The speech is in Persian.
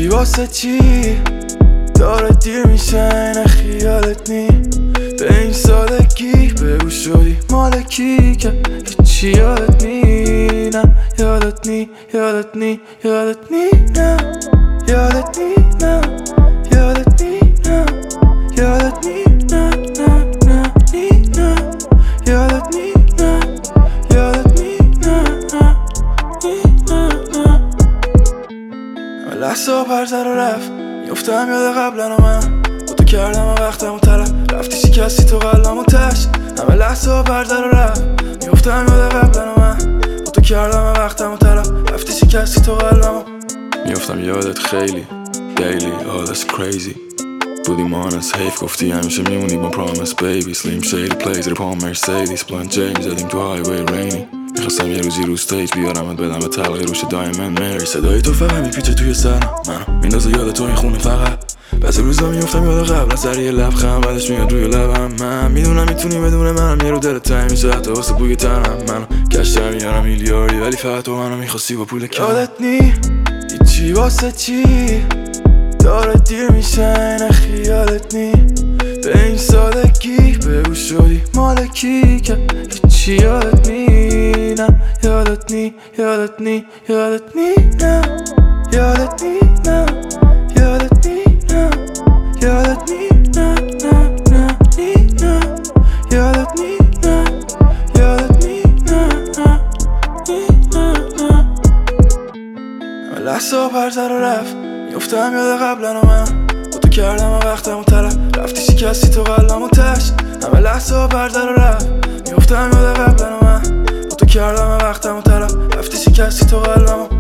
چی واسه چی داره دیر میشه نه خیالت نی به این سادگی بگو شدی مالکی که هیچی یادت نی نه یادت نی یادت نی یادت نی نه یادت نی نه یادت نی نه یادت نی نه نه نه نی نه یادت نی نه یادت نی نه نه نی نه نه لحظه پرتر و رفت میفتم یاد قبلا و من با تو کردم و وقتم طلب رفتی شکستی تو قلبم و تش همه لحظه پرتر و رفت میفتم یاد قبلا و من با تو کردم و وقتم طلب رفتی شکستی تو قلبم میفتم یادت خیلی daily oh that's crazy بودیم honest حیف گفتی همیشه میمونی با promise baby slim shady plays پام مرسیدیس بلند جیمز زدیم تو highway rainy میخواستم یه روزی رو استیج بیارمت بدم به تلقی روش دایمند مری صدای تو فقط میپیچه توی سرم منو میندازه یاد تو این خونه فقط بعضی روزا میفتم یاد قبل از سر یه لبخند بعدش میاد روی لبم من میدونم میتونی بدون منم یه رو دلت تنگ میشه حتی واسه بوی تنم منو گشتم میارم میلیاردی ولی فقط تو منو میخواستی با پول کم یادت نی هیچی واسه چی داره دیر میشه نه خیالت نی به این سادگی بگو شدی مالکی که هیچی یادت نی نه یادت نی یادت نی یادت نی نه یادت نی نه یادت نی نه یادت نی نه نه نه نی نه یادت نی نه یادت نی نه نه نی نه نه لحظه پرتر و رفت میفتم یاد قبلا و من با تو کردم و وقتم و طلب رفتی شکستی تو قلبم و تش همه لحظه پرتر و رفت میفتم یاد قبلا و من با تو کردم و وقتم و طلب رفتی شکستی تو قلبم